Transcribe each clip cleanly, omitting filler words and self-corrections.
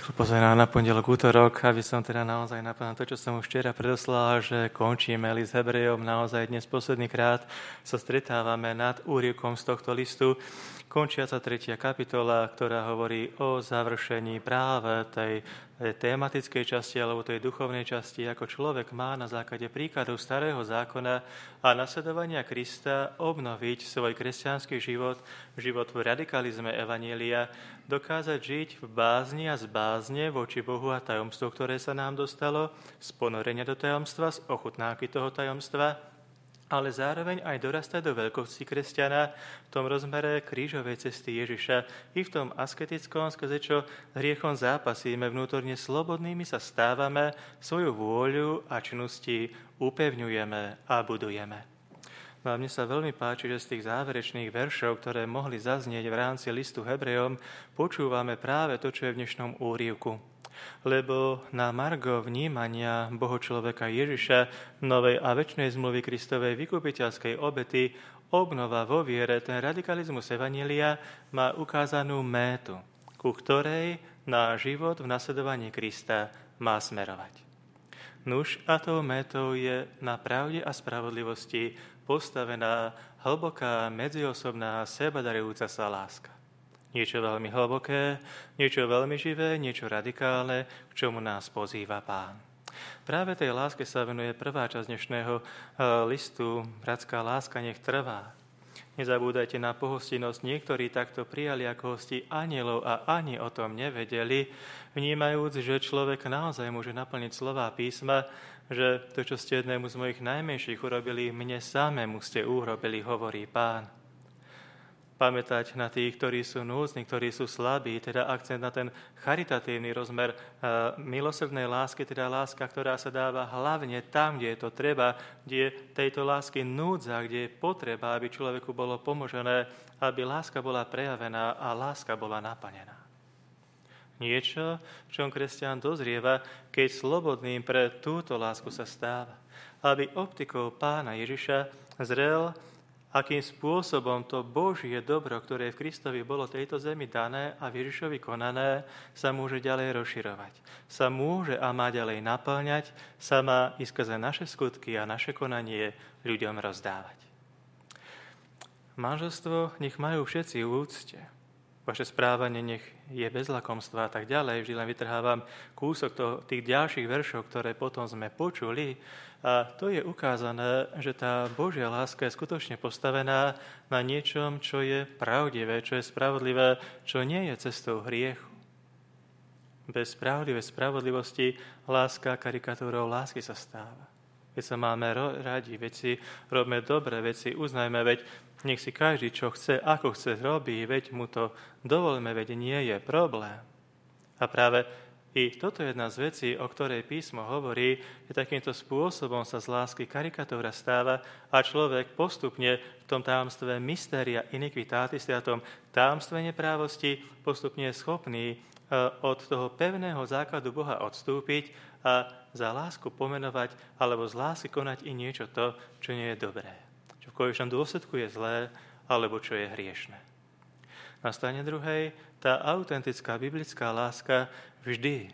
Pozerám na pondelok, útorok, aby som teda naozaj naplnil to, čo som už včera predoslal, že končíme list Hebrejom. Naozaj dnes posledný krát sa stretávame nad úryvkom z tohto listu. Končiaca 3. kapitola, ktorá hovorí o završení práve tej tematickej časti alebo tej duchovnej časti, ako človek má na základe príkladov starého zákona a nasledovania Krista obnoviť svoj kresťanský život v radikalizme evanjelia, dokázať žiť v bázni a z bázne voči Bohu a tajomstvu, ktoré sa nám dostalo, z ponorenia do tajomstva, z ochutnávky toho tajomstva, ale zároveň aj dorastať do veľkosti kresťana v tom rozmere krížovej cesty Ježiša i v tom asketickom, skrze čo hriechom zápasíme, vnútorne slobodnými sa stávame, svoju vôľu a činnosti upevňujeme a budujeme. No a mne sa veľmi páči, že z tých záverečných veršov, ktoré mohli zaznieť v rámci listu Hebrejom, počúvame práve to, čo je v dnešnom úryvku. Lebo na margo vnímania Boho človeka Ježiša, novej a večnej zmluvy Kristovej vykupiteľskej obety, obnova vo viere, ten radikalizmus evanjelia má ukázanú métu, ku ktorej náš život v nasledovaní Krista má smerovať. Nuž a tou métou je na pravde a spravodlivosti postavená hlboká, medziosobná, sebadarujúca sa láska. Niečo veľmi hlboké, niečo veľmi živé, niečo radikálne, k čomu nás pozýva Pán. Práve tej láske sa venuje prvá časť dnešného listu. Bratská láska nech trvá. Nezabúdajte na pohostinnosť. Niektorí takto prijali ako hosti anielov a ani o tom nevedeli, vnímajúc, že človek naozaj môže naplniť slová písma, že to, čo ste jednému z mojich najmenších urobili, mne samému ste urobili, hovorí Pán. Pamätať na tých, ktorí sú núdzni, ktorí sú slabí, teda akcent na ten charitatívny rozmer milosrdnej lásky, teda láska, ktorá sa dáva hlavne tam, kde je to treba, kde je tejto lásky núdza, kde je potreba, aby človeku bolo pomožené, aby láska bola prejavená a láska bola naplnená. Niečo, v čom kresťan dozrieva, keď slobodným pre túto lásku sa stáva. Aby optikou Pána Ježiša zrel, akým spôsobom to Božie dobro, ktoré v Kristovi bolo tejto zemi dané a v Ježišovi konané, sa môže ďalej rozširovať. Sa môže a má ďalej naplňať, sa má i skrze naše skutky a naše konanie ľuďom rozdávať. Manželstvo nech majú všetci v úcte. Vaše správanie nech je bez lakomstva a tak ďalej. Vždy len vytrhávam kúsok tých ďalších veršov, ktoré potom sme počuli. A to je ukázané, že tá Božia láska je skutočne postavená na niečom, čo je pravdivé, čo je spravodlivé, čo nie je cestou hriechu. Bez pravdivej spravodlivosti láska karikatúrou lásky sa stáva. Keď sa máme radi, veci, robíme dobré veci, uznajme, veď nech si každý, čo chce, ako chce, robí, veď mu to dovoľme, veď nie je problém. A práve i toto je jedna z vecí, o ktorej písmo hovorí, že takýmto spôsobom sa z lásky karikatúra stáva a človek postupne v tom tajomstve mystéria iniquitatis, teda tom tajomstve neprávosti, postupne je schopný od toho pevného základu Boha odstúpiť a za lásku pomenovať alebo z lásky konať i niečo to, čo nie je dobré. Čo v konečnom dôsledku je zlé alebo čo je hriešne. Na strane druhej, tá autentická biblická láska vždy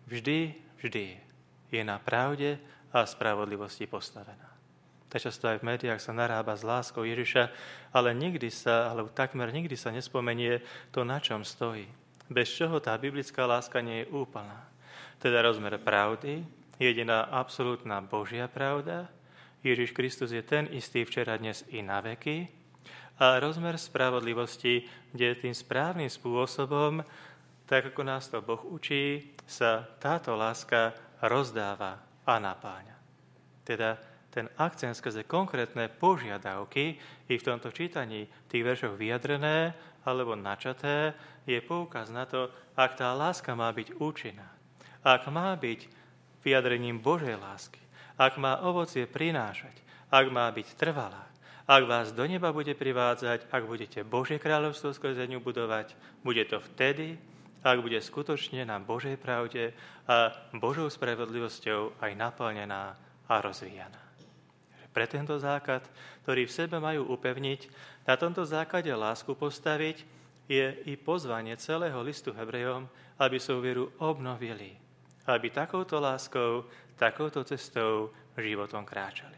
je na pravde a spravodlivosti postavená. Tak často aj v médiách sa narába s láskou Ježiša, ale takmer nikdy sa nespomenie to, na čom stojí. Bez čoho tá biblická láska nie je úplná. Teda rozmer pravdy, jediná absolútna Božia pravda, Ježiš Kristus je ten istý včera, dnes i na veky, a rozmer spravodlivosti, kde tým správnym spôsobom, tak ako nás to Boh učí, sa táto láska rozdáva a napáňa. Teda ten akcent skrze konkrétne požiadavky i v tomto čítaní tých veršoch vyjadrené alebo načaté je poukaz na to, ak tá láska má byť účinná, ak má byť vyjadrením Božej lásky, ak má ovocie prinášať, ak má byť trvalá, ak vás do neba bude privádzať, ak budete Božie kráľovstvo skrze ňu budovať, bude to vtedy, ak bude skutočne na Božej pravde a Božou spravodlivosťou aj naplnená a rozvíjaná. Pre tento základ, ktorý v sebe majú upevniť, na tomto základe lásku postaviť, je i pozvanie celého listu Hebrejom, aby svoju vieru obnovili, aby takouto láskou, takouto cestou životom kráčali.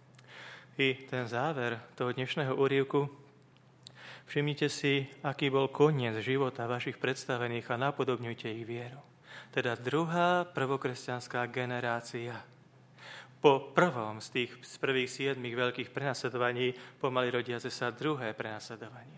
I ten záver toho dnešného úryvku, všimnite si, aký bol koniec života vašich predstavených a napodobňujte ich vieru. Teda druhá prvokresťanská generácia. Po prvom z prvých 7 veľkých prenasledovaní pomaly rodiace sa druhé prenasledovanie.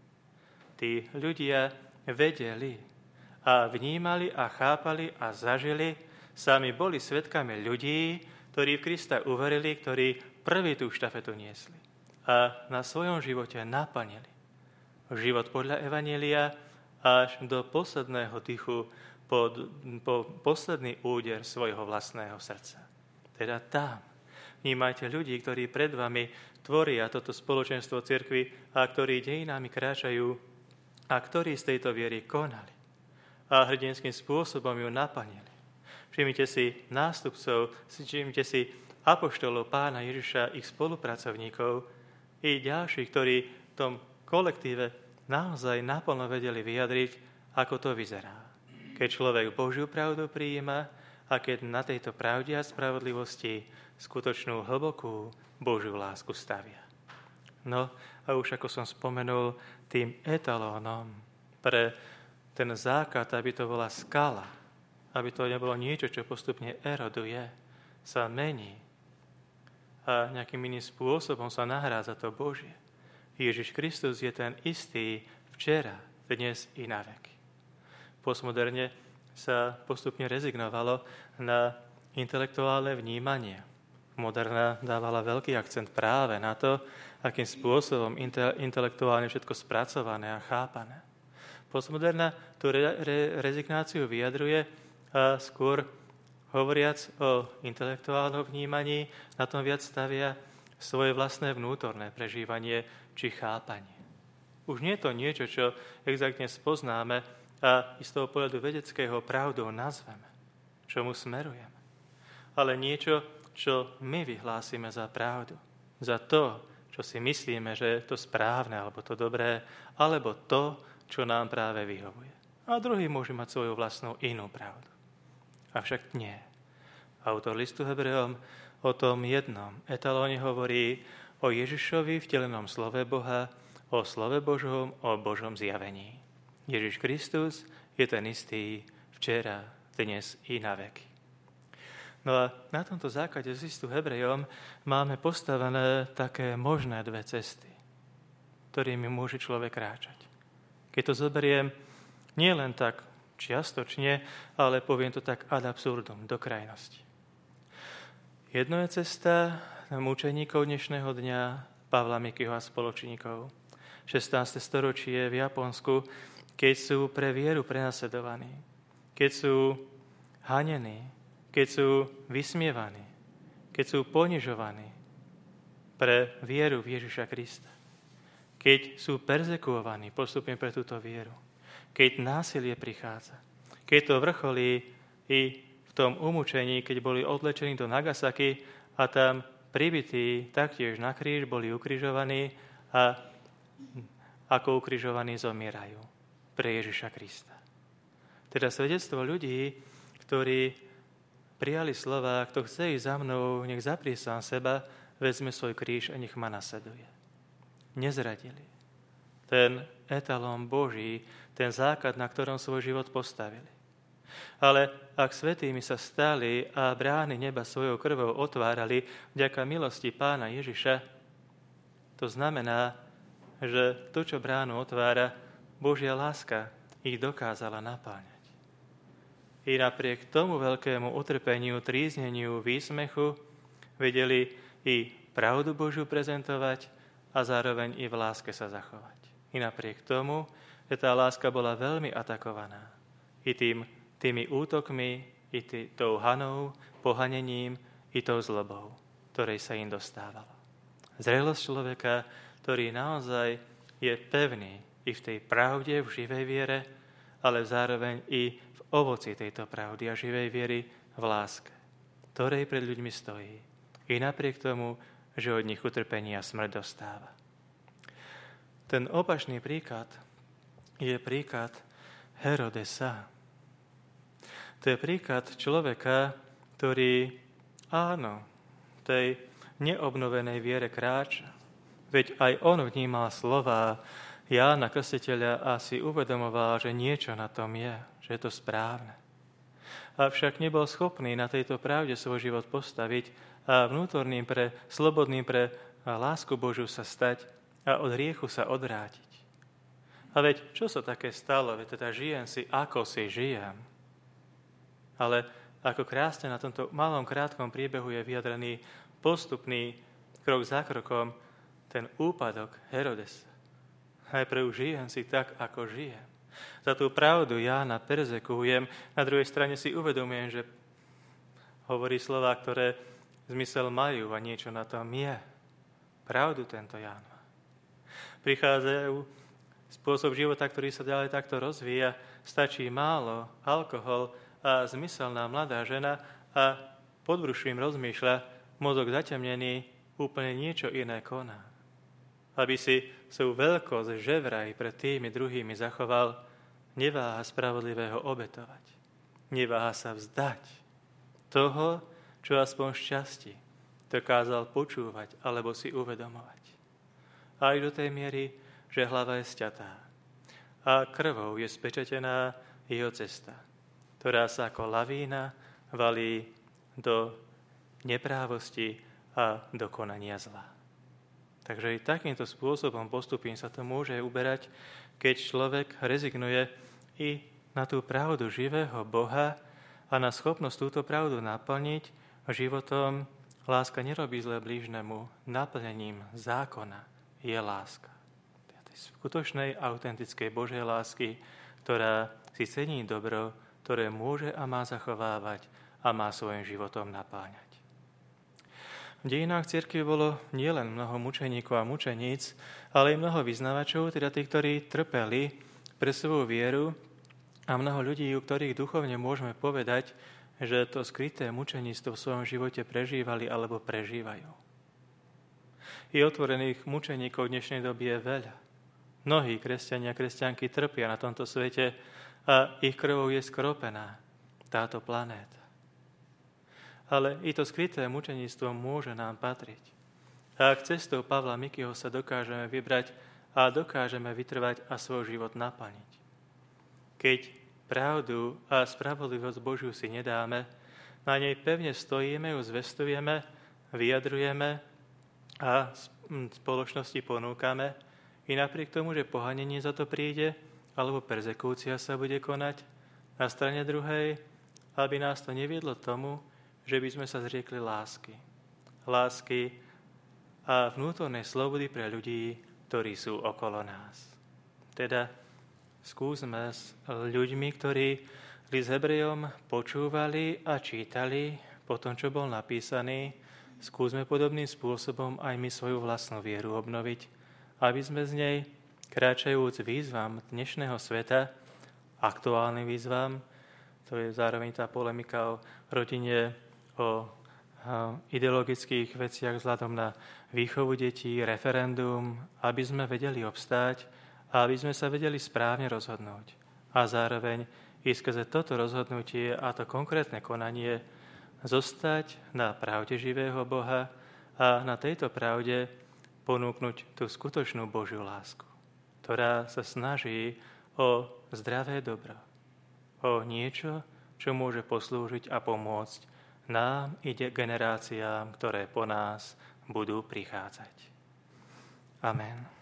Tí ľudia vedeli a vnímali a chápali a zažili, sami boli svedkami ľudí, ktorí v Krista uverili, ktorí prví tú štafetu niesli a na svojom živote naplnili život podľa Evanjelia až do posledného dychu, po posledný úder svojho vlastného srdca. Teda tam vnímajte ľudí, ktorí pred vami tvoria toto spoločenstvo cirkvi a ktorí dejinami kráčajú a ktorí z tejto viery konali a hrdinským spôsobom ju naplnili. Všimnite si nástupcov, všimnite si apoštolov Pána Ježiša, ich spolupracovníkov i ďalších, ktorí v tom kolektíve naozaj naplno vedeli vyjadriť, ako to vyzerá. Keď človek Božiu pravdu prijíma a keď na tejto pravde a spravodlivosti skutočnú hlbokú Božiu lásku stavia. No a už ako som spomenul, tým etalónom pre ten základ, aby to bola skala, aby to nebolo niečo, čo postupne eroduje, sa mení a nejakým iným spôsobom sa nahrádza to Božie. Ježiš Kristus je ten istý včera, dnes i na veky. Postmoderne sa postupne rezignovalo na intelektuálne vnímanie. Moderna dávala veľký akcent práve na to, akým spôsobom intelektuálne všetko spracované a chápané. Postmoderna tú rezignáciu vyjadruje a skôr hovoriac o intelektuálnom vnímaní, na tom viac stavia svoje vlastné vnútorné prežívanie či chápanie. Už nie je to niečo, čo exaktne spoznáme a z toho pohľadu vedeckého pravdou nazveme, čomu smerujeme. Ale niečo, čo my vyhlásime za pravdu. Za to, čo si myslíme, že je to správne, alebo to dobré, alebo to, čo nám práve vyhovuje. A druhý môže mať svoju vlastnú inú pravdu. Avšak nie. Autor listu Hebrejom o tom jednom etalóne hovorí o Ježišovi vtelenom slove Boha, o slove Božom, o Božom zjavení. Ježiš Kristus je ten istý včera, dnes i na veky. No a na tomto základe z listu Hebrejom máme postavené také možné dve cesty, ktorými môže človek kráčať. Keď to zoberiem nie len tak čiastočne, ale poviem to tak ad absurdum, do krajnosti. Jedno je cesta mučeníkov dnešného dňa, Pavla Mikyho a spoločníkov. 16. storočie v Japonsku, keď sú pre vieru prenasledovaní, keď sú hanení, keď sú vysmievaní, keď sú ponižovaní pre vieru v Ježiša Krista, keď sú perzekuovaní postupne pre túto vieru, keď násilie prichádza, keď to vrcholí i v tom umúčení, keď boli odlečení do Nagasaki a tam pribití taktiež na kríž, boli ukrižovaní a ako ukrižovaní zomierajú pre Ježiša Krista. Teda svedectvo ľudí, ktorí prijali slova, kto chce ísť za mnou, nech zaprie sám seba, vezme svoj kríž a nech ma nasleduje. Nezradili. Ten etalón Boží, ten základ, na ktorom svoj život postavili. Ale ak svätými sa stali a brány neba svojou krvou otvárali vďaka milosti Pána Ježiša, to znamená, že to, čo bránu otvára, Božia láska ich dokázala napáňať. I napriek tomu veľkému utrpeniu, trízneniu, výsmechu vedeli i pravdu Božiu prezentovať a zároveň i v láske sa zachovať. I napriek tomu, že tá láska bola veľmi atakovaná. I tými útokmi, i tou hanou, pohanením, i tou zlobou, ktorej sa im dostávalo. Zrelosť človeka, ktorý naozaj je pevný i v tej pravde, v živej viere, ale zároveň i v ovoci tejto pravdy a živej viery v láske, ktorej pred ľuďmi stojí. I napriek tomu, že od nich utrpenie a smrť dostáva. Ten opačný príklad je príklad Herodesa. To je príklad človeka, ktorý, áno, v tej neobnovenej viere kráča. Veď aj on vnímal slová Jána Krstiteľa a si uvedomoval, že niečo na tom je, že je to správne. Avšak nebol schopný na tejto pravde svoj život postaviť a vnútorným slobodným pre lásku Božiu sa stať a od hriechu sa odvrátiť. A veď, čo sa také stalo? Veď teda žijem si, ako si žijem. Ale ako krásne na tomto malom, krátkom príbehu je vyjadrený postupný, krok za krokom, ten úpadok Herodesa. Najprv žijem si tak, ako žijem. Za tú pravdu Jána perzekujem, na druhej strane si uvedomujem, že hovorí slová, ktoré zmysel majú a niečo na tom je. Pravdu tento Ján má. Prichádzajú spôsob života, ktorý sa ďalej takto rozvíja, stačí málo, alkohol a zmyselná mladá žena a podbruším rozmýšľa, mozog zatemnený, úplne niečo iné koná. Aby si svoju veľkosť, že vraj pred tými druhými zachoval, neváha spravodlivého obetovať. Neváha sa vzdať toho, čo aspoň šťastí dokázal počúvať alebo si uvedomovať. Aj do tej miery, že hlava je sťatá a krvou je spečatená jeho cesta, ktorá sa ako lavína valí do neprávosti a do konania zla. Takže i takýmto spôsobom postupím sa to môže uberať, keď človek rezignuje i na tú pravdu živého Boha a na schopnosť túto pravdu naplniť životom. Láska nerobí zle blížnemu, naplnením zákona je láska. Tej skutočnej, autentickej Božej lásky, ktorá si cení dobro, ktoré môže a má zachovávať a má svojim životom napáňať. V dejinách cirkvi bolo nielen mnoho mučeníkov a mučeníc, ale aj mnoho vyznavačov, teda tých, ktorí trpeli pre svoju vieru a mnoho ľudí, u ktorých duchovne môžeme povedať, že to skryté mučeníctvo v svojom živote prežívali alebo prežívajú. I otvorených mučeníkov v dnešnej doby je veľa. Mnohí kresťania a kresťanky trpia na tomto svete a ich krvou je skropená táto planéta. Ale i to skryté mučeníctvo môže nám patriť. A ak cestou Pavla Mikyho sa dokážeme vybrať a dokážeme vytrvať a svoj život naplniť. Keď pravdu a spravodlivosť Božiu si nedáme, na nej pevne stojíme, ju zvestujeme, vyjadrujeme a spoločnosti ponúkame, i napriek tomu, že pohanenie za to príde, alebo perzekúcia sa bude konať, na strane druhej, aby nás to neviedlo tomu, že by sme sa zriekli lásky. Lásky a vnútornej slobody pre ľudí, ktorí sú okolo nás. Teda skúsme s ľuďmi, ktorí list Hebrejom počúvali a čítali po tom, čo bol napísaný, skúsme podobným spôsobom aj my svoju vlastnú vieru obnoviť, aby sme z nej, kráčajúc výzvam dnešného sveta, aktuálnym výzvam, to je zároveň tá polemika o rodine, o ideologických veciach vzhľadom na výchovu detí, referendum, aby sme vedeli obstáť a aby sme sa vedeli správne rozhodnúť. A zároveň i skrze toto rozhodnutie a to konkrétne konanie zostať na pravde živého Boha a na tejto pravde ponúknuť tú skutočnú Božiu lásku, ktorá sa snaží o zdravé dobro, o niečo, čo môže poslúžiť a pomôcť nám i generáciám, ktoré po nás budú prichádzať. Amen.